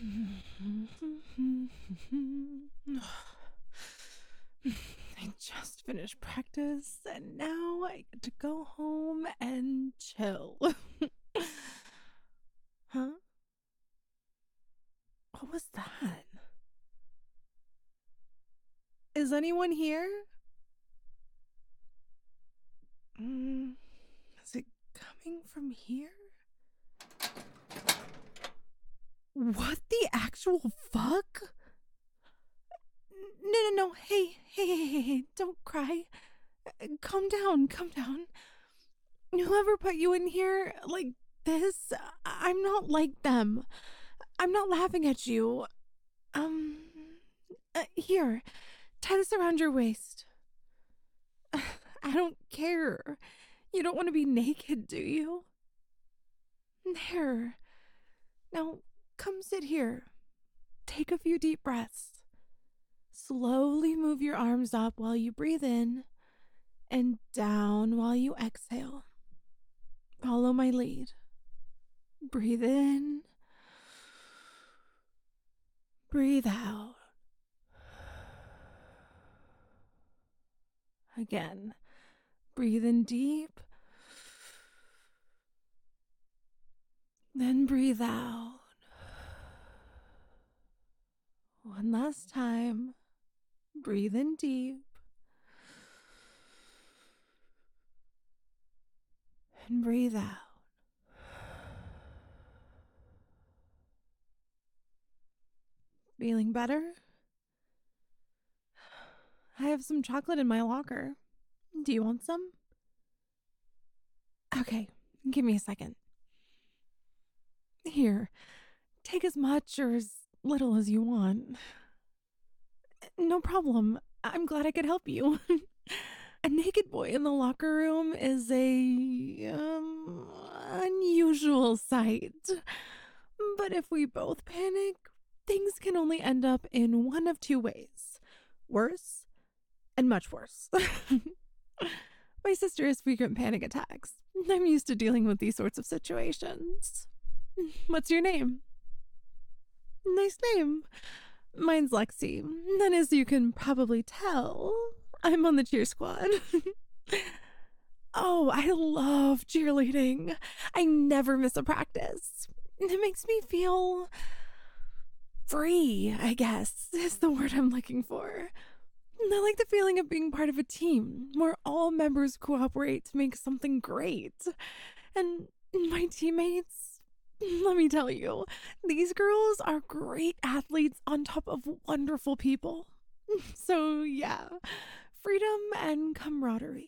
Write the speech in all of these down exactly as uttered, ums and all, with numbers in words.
I just finished practice and now I get to go home and chill. Huh? What was that? Is anyone here? Mm, is it coming from here? What the actual fuck? No, no, no. Hey, hey, hey, hey, hey, don't cry. Calm down, calm down. Whoever put you in here like this, I'm not like them. I'm not laughing at you. Um, uh, here, tie this around your waist. I don't care. You don't want to be naked, do you? There. Now, come sit here. Take a few deep breaths. Slowly move your arms up while you breathe in and down while you exhale. Follow my lead. Breathe in. Breathe out. Again. Breathe in deep. Then breathe out. One last time. Breathe in deep. And breathe out. Feeling better? I have some chocolate in my locker. Do you want some? Okay, give me a second. Here, take as much or as little as you want. No problem. I'm glad I could help you. A naked boy in the locker room is a um unusual sight. But if we both panic, things can only end up in one of two ways. Worse and much worse. My sister has frequent panic attacks. I'm used to dealing with these sorts of situations. What's your name? Nice name. Mine's Lexi. And as you can probably tell, I'm on the cheer squad. Oh, I love cheerleading. I never miss a practice. It makes me feel free, I guess, is the word I'm looking for. I like the feeling of being part of a team where all members cooperate to make something great. And my teammates, let me tell you, these girls are great athletes on top of wonderful people. So yeah, freedom and camaraderie.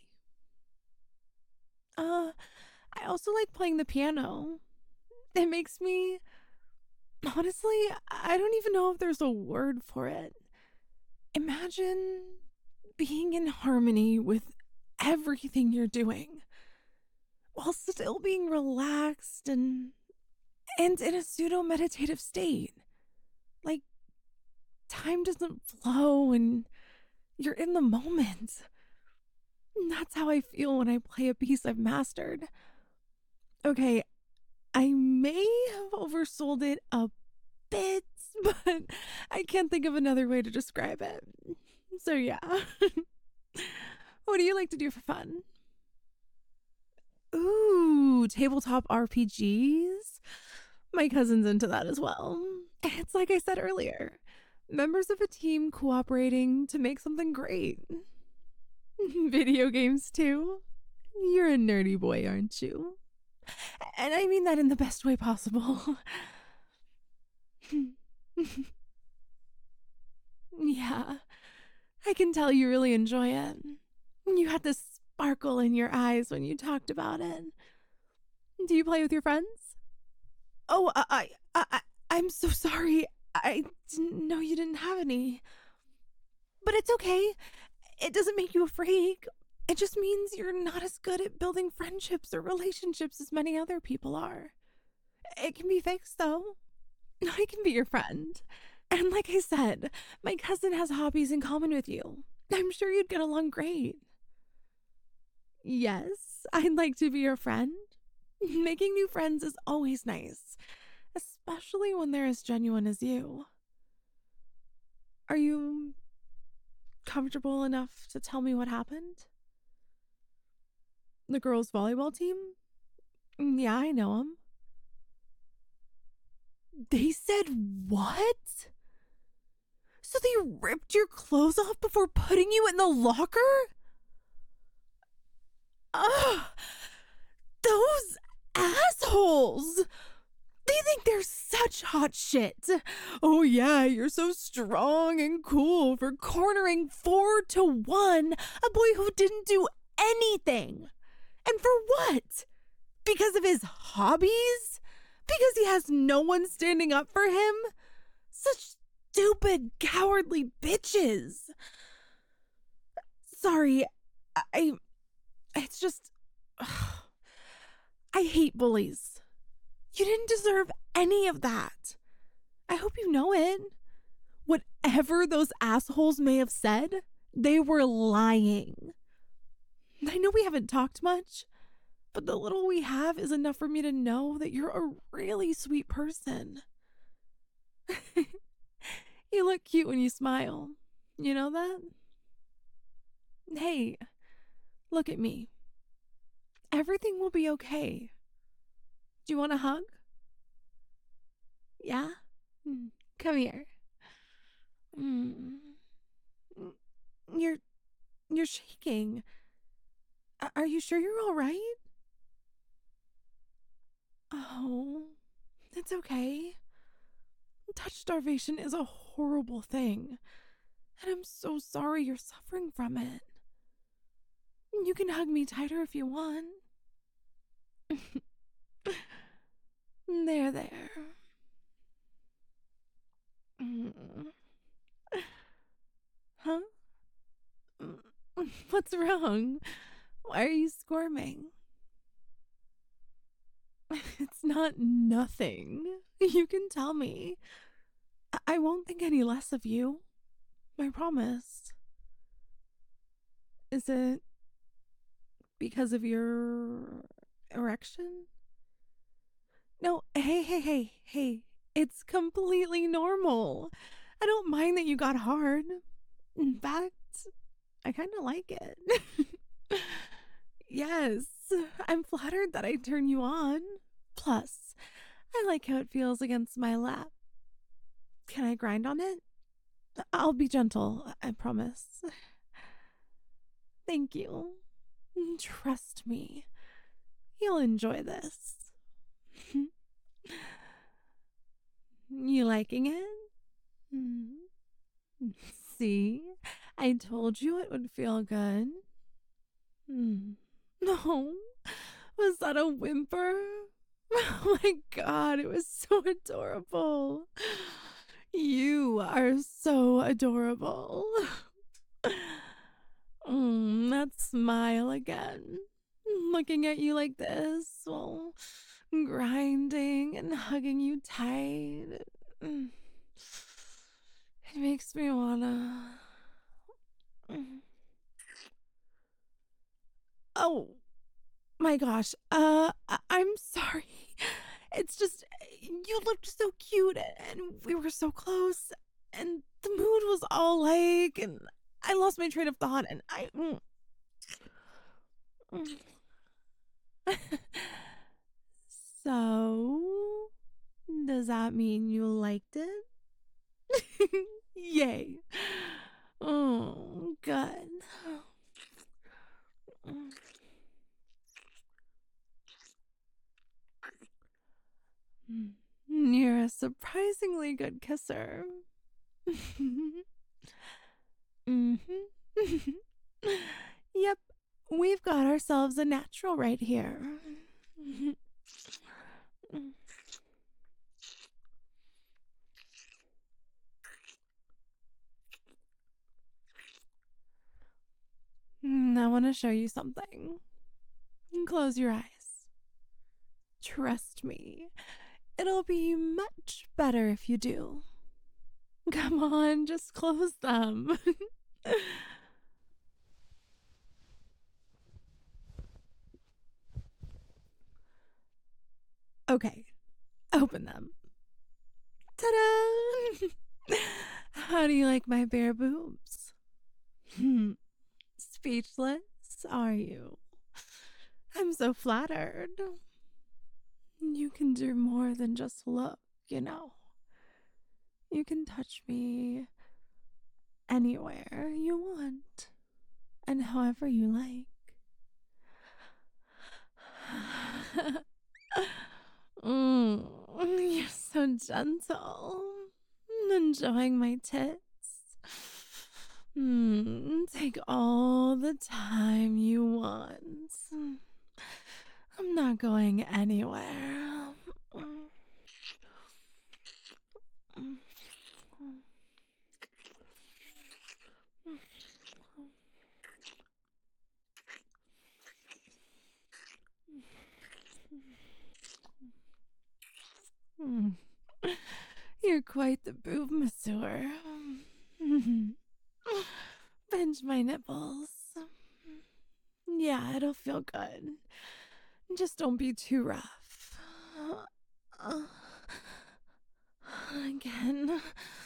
Uh, I also like playing the piano. It makes me, honestly, I don't even know if there's a word for it. Imagine being in harmony with everything you're doing while still being relaxed and and in a pseudo meditative state. Like time doesn't flow and you're in the moment. That's how I feel when I play a piece I've mastered. Okay, I may have oversold it a bit, but I can't think of another way to describe it. So yeah. What do you like to do for fun? Ooh, tabletop R P Gs? My cousin's into that as well. It's like I said earlier, members of a team cooperating to make something great. Video games too? You're a nerdy boy, aren't you? And I mean that in the best way possible. Yeah, I can tell you really enjoy it. You had this sparkle in your eyes when you talked about it. Do you play with your friends? Oh, I, I, I, I'm so sorry. I didn't know you didn't have any. But it's okay. It doesn't make you a freak. It just means you're not as good at building friendships or relationships as many other people are. It can be fixed, though. I can be your friend. And like I said, my cousin has hobbies in common with you. I'm sure you'd get along great. Yes, I'd like to be your friend. Making new friends is always nice, especially when they're as genuine as you. Are you comfortable enough to tell me what happened? The girls' volleyball team? Mm, yeah, I know them. They said what? So they ripped your clothes off before putting you in the locker? Ugh! Those assholes! They think they're such hot shit. Oh, yeah, you're so strong and cool for cornering four to one a boy who didn't do anything. And for what? Because of his hobbies? Because he has no one standing up for him? Such stupid, cowardly bitches. Sorry, I. It's just. I hate bullies. You didn't deserve any of that. I hope you know it. Whatever those assholes may have said, they were lying. I know we haven't talked much, but the little we have is enough for me to know that you're a really sweet person. You look cute when you smile. You know that? Hey, look at me. Everything will be okay. Do you want a hug? Yeah? Mm, come here. Mm. You're you're shaking. A- Are you sure you're all right? Oh, it's okay. Touch starvation is a horrible thing, and I'm so sorry you're suffering from it. You can hug me tighter if you want. There, there. Mm. Huh? Mm. What's wrong? Why are you squirming? It's not nothing. You can tell me. I, I won't think any less of you. I promise. Is it because of your erection? No, hey, hey, hey, hey. It's completely normal. I don't mind that you got hard. In fact, I kind of like it. Yes, I'm flattered that I turn you on. Plus, I like how it feels against my lap. Can I grind on it? I'll be gentle, I promise. Thank you. Trust me, you'll enjoy this. You liking it? Mm. See, I told you it would feel good. Mm. No, was that a whimper? Oh my god, it was so adorable. You are so adorable. Mm, that smile again. Looking at you like this, while grinding and hugging you tight. Mm. It makes me wanna. Mm. Oh my gosh. Uh, I- I'm sorry. It's just you looked so cute and we were so close, and the mood was all like, and I lost my train of thought, and I. Mm, mm. So, does that mean you liked it? Yay. Oh, good. You're a surprisingly good kisser. hmm Yep, we've got ourselves a natural right here. I want to show you something. Close your eyes. Trust me, it'll be much better if you do. Come on, just close them. Okay, open them. Ta-da! How do you like my bare boobs? Hmm. Speechless, are you? I'm so flattered. You can do more than just look, you know. You can touch me anywhere you want and however you like. Mm, you're so gentle. Enjoying my tits. Mm, take all the time you want. I'm not going anywhere. Mm. You're quite the boob masseur. Pinch my nipples. Yeah, it'll feel good. Just don't be too rough. Again.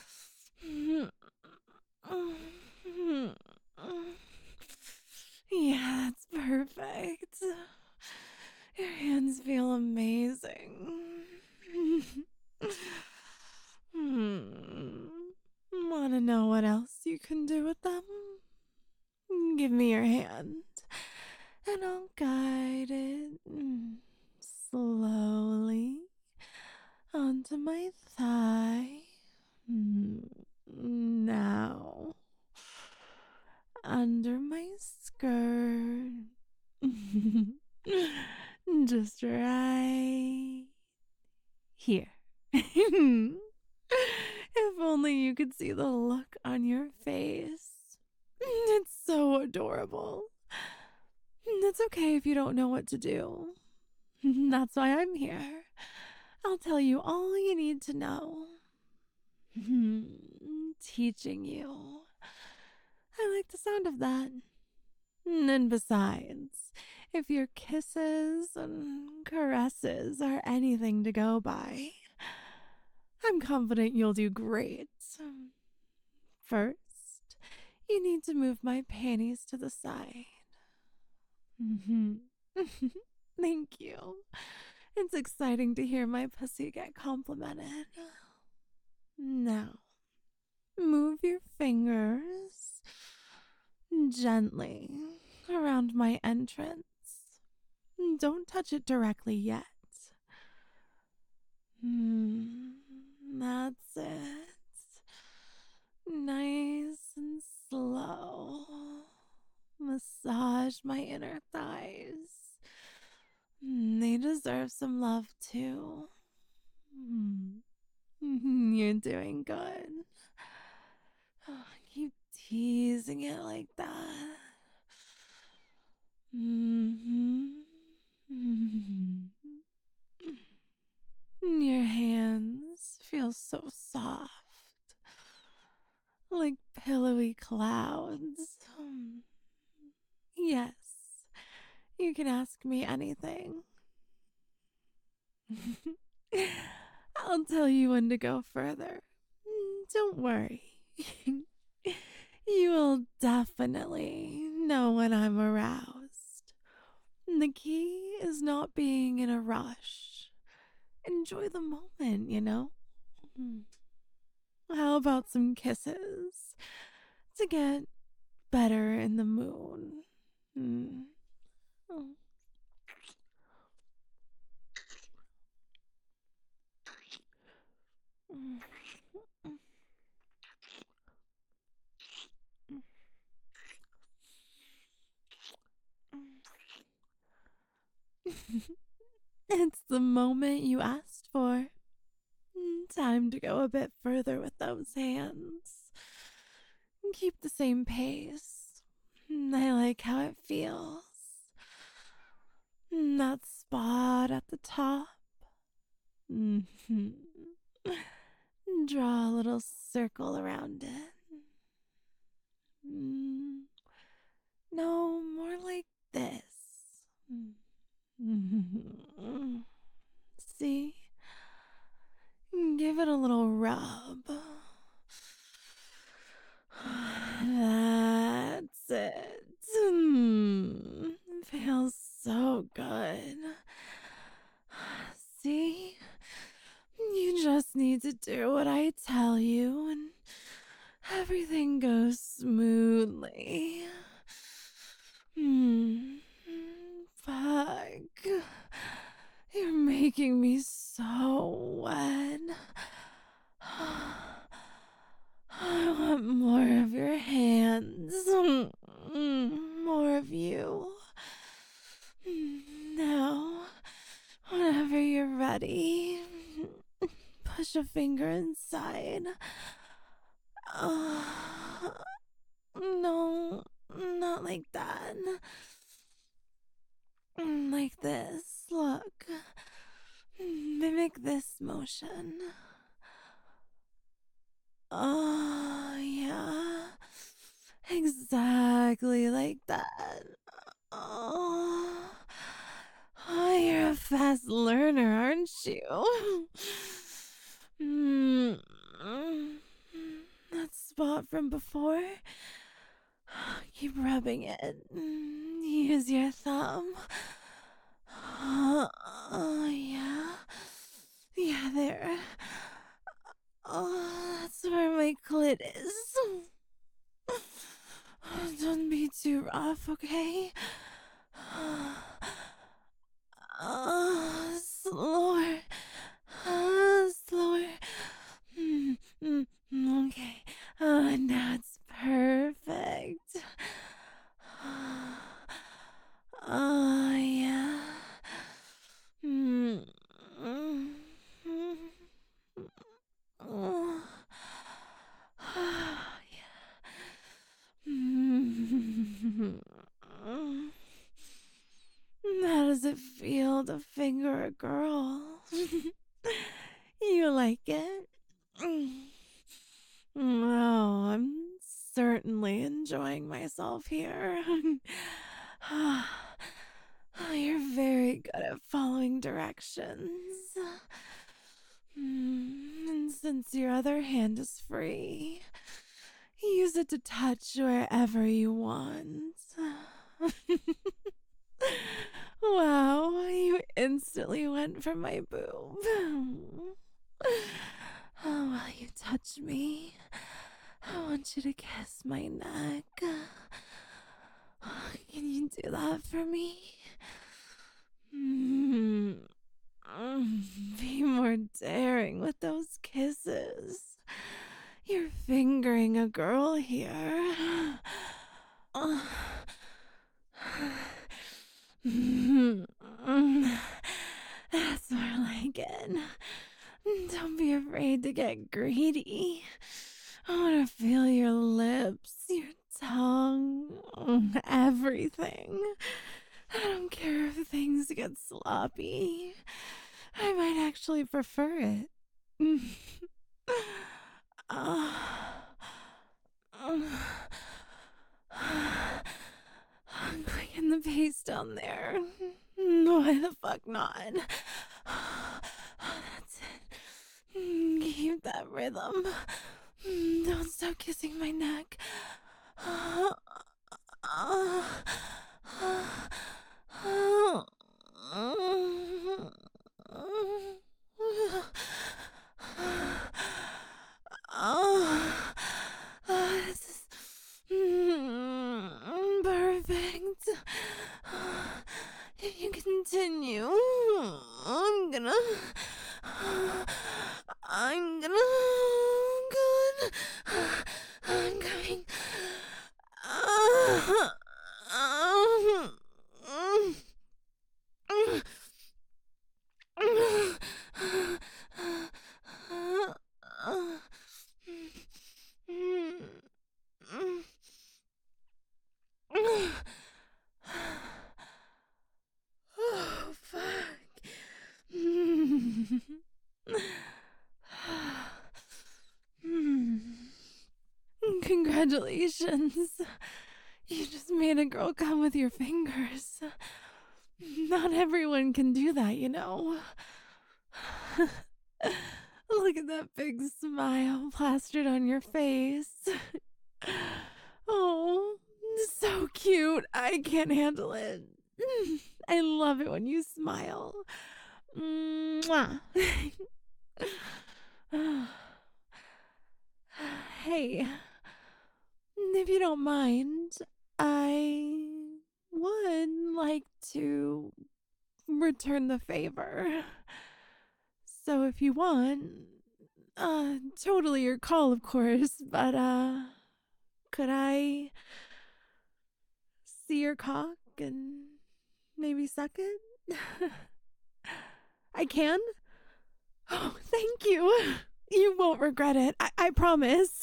Yeah, that's perfect. Your hands feel amazing. Hmm. Want to know what else you can do with them? Give me your hand, and I'll guide it mm, slowly onto my thigh. Mm, Now, under my skirt. Just right here. If only you could see the look on your face. It's so adorable. It's okay if you don't know what to do. That's why I'm here. I'll tell you all you need to know. Teaching you. I like the sound of that. And besides, if your kisses and caresses are anything to go by, I'm confident you'll do great. First, you need to move my panties to the side. Mm-hmm. Thank you. It's exciting to hear my pussy get complimented. Now, move your fingers gently around my entrance. Don't touch it directly yet. Hmm, that's it. Nice and slow. Massage my inner thighs. Mm, They deserve some love too. Mm. You're doing good. Keep teasing it like that. Mm-hmm. Mm-hmm. Your hands feel so soft, like pillowy clouds. Hmm. Yes, you can ask me anything. I'll tell you when to go further. Mm, Don't worry. You will definitely know when I'm aroused. The key is not being in a rush. Enjoy the moment, you know? Mm. How about some kisses to get better in the mood? Mm. Oh. Mm. It's the moment you asked for. Mm, Time to go a bit further with those hands. Keep the same pace. Mm, I like how it feels. Mm, That spot at the top. Mhm. Draw a little circle around it. Mm, No, more like this. Mm. See? Give it a little rub. That's it. Hmm. Feels so good. See? You just need to do what I tell you, and everything goes smoothly. Hmm. Fuck. You're making me so wet. I want more of your hands. Mm, more of you. Now, whenever you're ready, push a finger inside. Uh, no, not like that. Like this. Look. Mimic this motion. Oh, yeah. Exactly like that. Oh, oh you're a fast learner, aren't you? Mm, mm, that spot from before? Keep rubbing it. Mm, use your thumb. Oh, yeah. Yeah, there. Oh, that's where my clit is. Don't be too rough, okay? Uh, slower. Uh, slower. Mm, mm, mm, okay. Uh, now it's perfect. Oh, yeah. Mm, mm, mm, oh. How does it feel to finger a girl? You like it? Oh, I'm certainly enjoying myself here. Oh, you're very good at following directions. Mm, and since your other hand is free, use it to touch wherever you want. Wow, you instantly went for my boob. Oh, while you touch me, I want you to kiss my neck. Can you do that for me? Mm. Be more daring with those kisses. You're fingering a girl here. Uh, That's more like it. Don't be afraid to get greedy. I want to feel your lips, your tongue, everything. I don't care if things get sloppy. I might actually prefer it. uh, Quicken the pace down there. Why the fuck not? That's it. Keep that rhythm. Don't stop kissing my neck. Oh, oh, this is mm, perfect. If you continue, I'm gonna, I'm gonna, good. I'm coming. Uh, um, mm, mm, mm, Oh, fuck. Congratulations. You just made a girl come with your fingers. Not everyone can do that, you know. Look at that big smile plastered on your face. Oh, so cute. I can't handle it. I love it when you smile. Mwah. Hey, if you don't mind, I would like to return the favor. So if you want, uh, totally your call, of course, but, uh, could I see your cock and maybe suck it? I can? Oh, thank you. You won't regret it. I, I promise.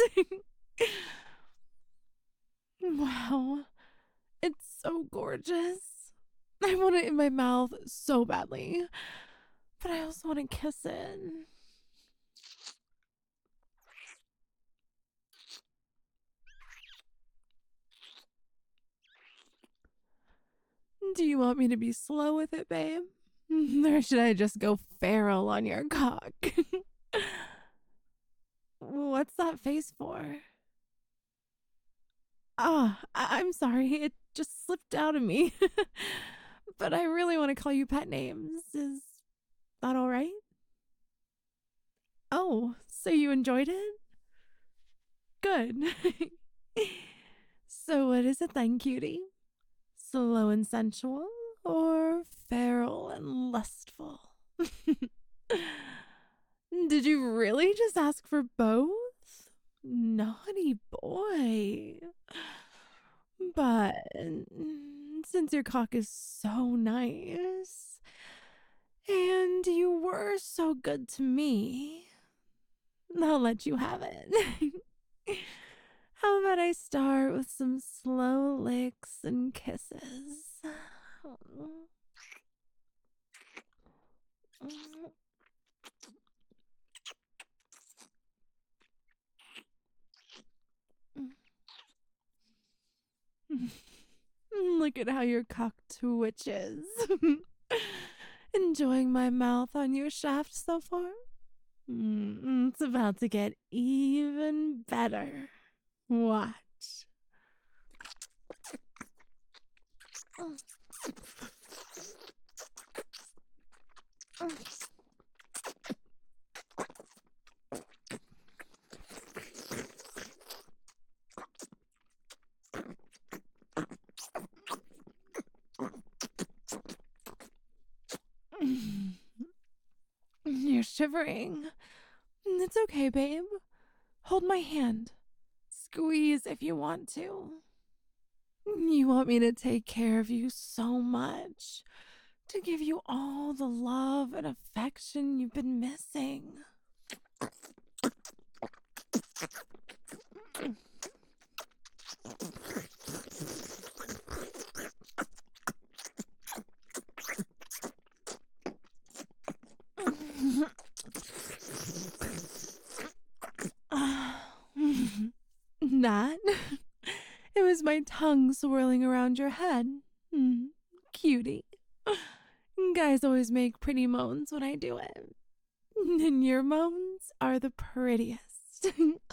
Wow. It's so gorgeous. I want it in my mouth so badly. But I also want to kiss it. Do you want me to be slow with it, babe? Or should I just go feral on your cock? What's that face for? Ah, I- I'm sorry. It just slipped out of me. But I really want to call you pet names. Is that all right? Oh, so you enjoyed it? Good. So what is it then, cutie? Slow and sensual or feral and lustful? Did you really just ask for both? Naughty boy. But since your cock is so nice and you were so good to me, I'll let you have it. How about I start with some slow licks and kisses? Look at how your cock twitches. Enjoying my mouth on your shaft so far? Mm, it's about to get even better. Watch. You're shivering. It's okay, babe. Hold my hand. Squeeze if you want to. You want me to take care of you so much, to give you all the love and affection you've been missing. That? It was my tongue swirling around your head. Mm, cutie. Guys always make pretty moans when I do it. And your moans are the prettiest.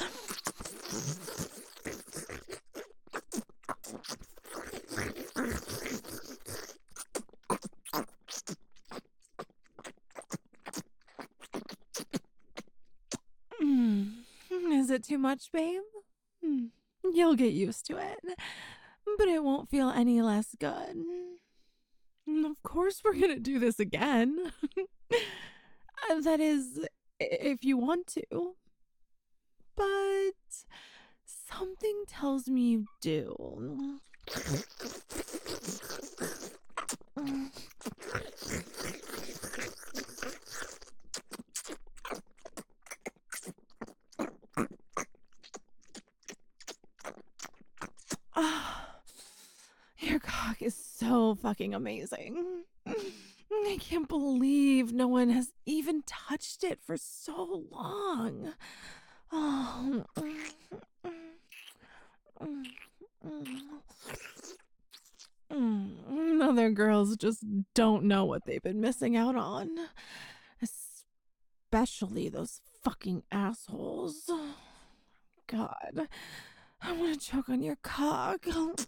Mm, is it too much, babe? Mm, you'll get used to it, but it won't feel any less good. Of course, we're gonna do this again. Uh, that is, i- if you want to. But something tells me you do. Ah, your cock is so fucking amazing. I can't believe no one has even touched it for so long. Oh. Mm, other girls just don't know what they've been missing out on. Especially those fucking assholes. God, I want to choke on your cock.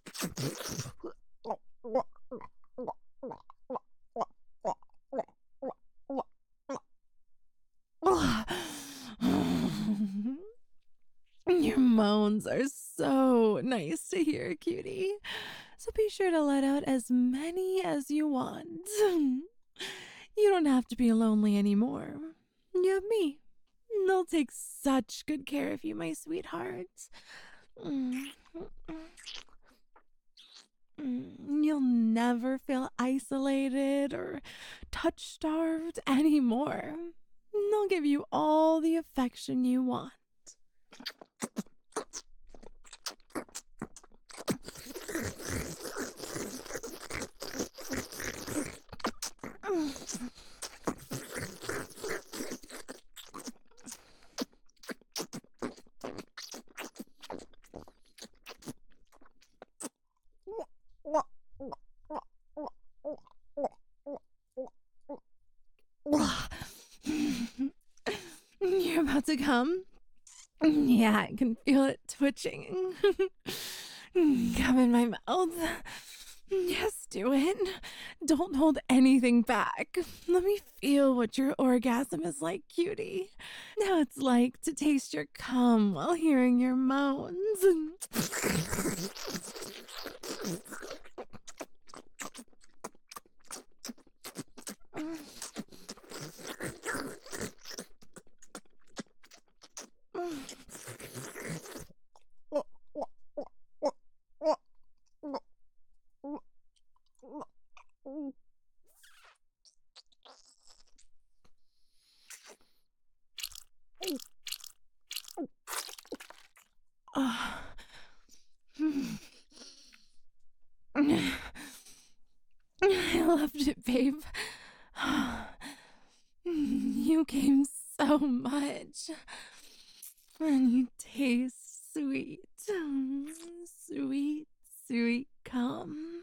Your moans are so nice to hear, cutie. So be sure to let out as many as you want. You don't have to be lonely anymore. You have me. They'll take such good care of you, my sweetheart. You'll never feel isolated or touch-starved anymore. They'll give you all the affection you want. You're about to come? Yeah, I can feel it twitching. Come in my mouth. Yes, do it. Don't hold anything back. Let me feel what your orgasm is like, cutie. Now it's like to taste your cum while hearing your moans. Oh. I loved it, babe. You came so much. And you taste sweet. Sweet, sweet cum.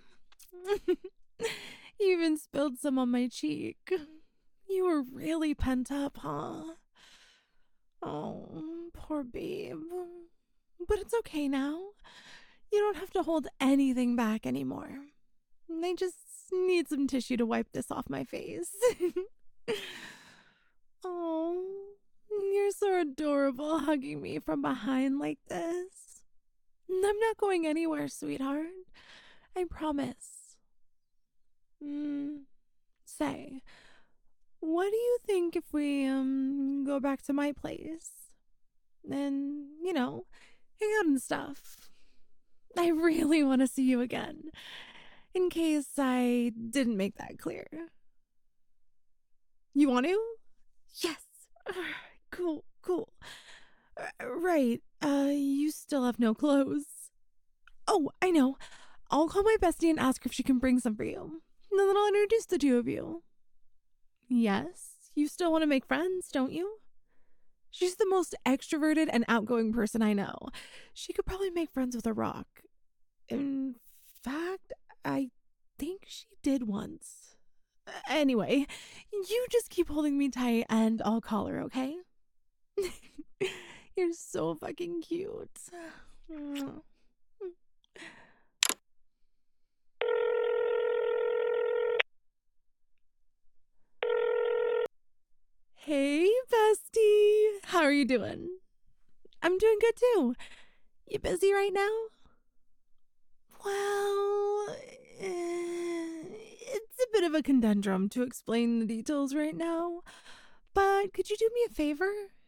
You even spilled some on my cheek. You were really pent up, huh? Oh, poor babe. But it's okay now. You don't have to hold anything back anymore. I just need some tissue to wipe this off my face. Oh, you're so adorable hugging me from behind like this. I'm not going anywhere, sweetheart. I promise. Mm, say, what do you think if we um go back to my place? And, you know, hang out and stuff. I really want to see you again, in case I didn't make that clear. You want to? Yes. Cool, cool. Uh, right, uh, you still have no clothes. Oh, I know. I'll call my bestie and ask her if she can bring some for you. And then I'll introduce the two of you. Yes, you still want to make friends, don't you? She's the most extroverted and outgoing person I know. She could probably make friends with a rock. In fact, I think she did once. Anyway, you just keep holding me tight and I'll call her, okay? You're so fucking cute. Hey, bestie. How are you doing? I'm doing good too. You busy right now? Well, eh, it's a bit of a conundrum to explain the details right now, but could you do me a favor?